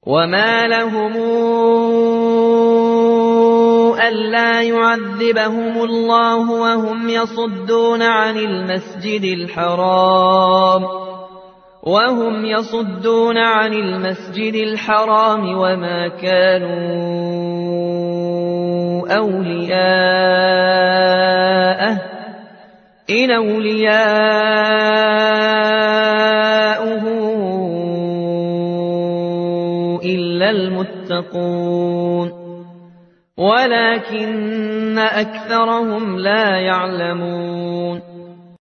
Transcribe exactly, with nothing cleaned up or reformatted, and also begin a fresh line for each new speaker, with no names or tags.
وما لهم ألا يعذبهم الله وهم يصدون عن المسجد الحرام وهم يصدون عن المسجد الحرام وما كانوا أولياءه إن أولياؤه إلا المتقون ولكن أكثرهم لا يعلمون